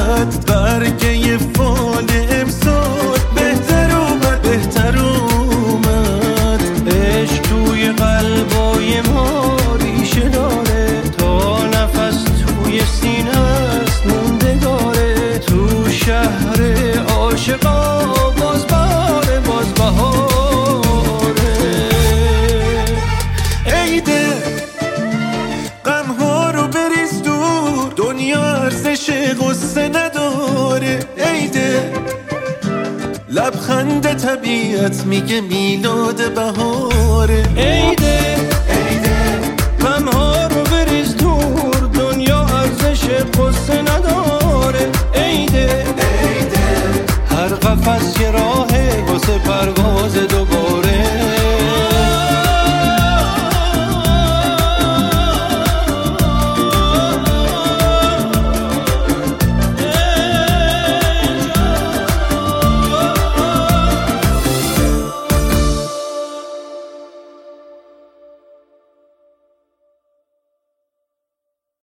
اومد، برگه فال امسال بهتر اومد، بهتر اومد. عشق توی قلبای ما ریشه داره، تا نفس توی سینه است موندگاره. تو شهر عاشقا باز بهاره، باز بهاره. عیده غمها رو بریز دور، دنیا ارزش غصه نداره. عیده لبخند طبیعت میگه میلاد بهاره. عیده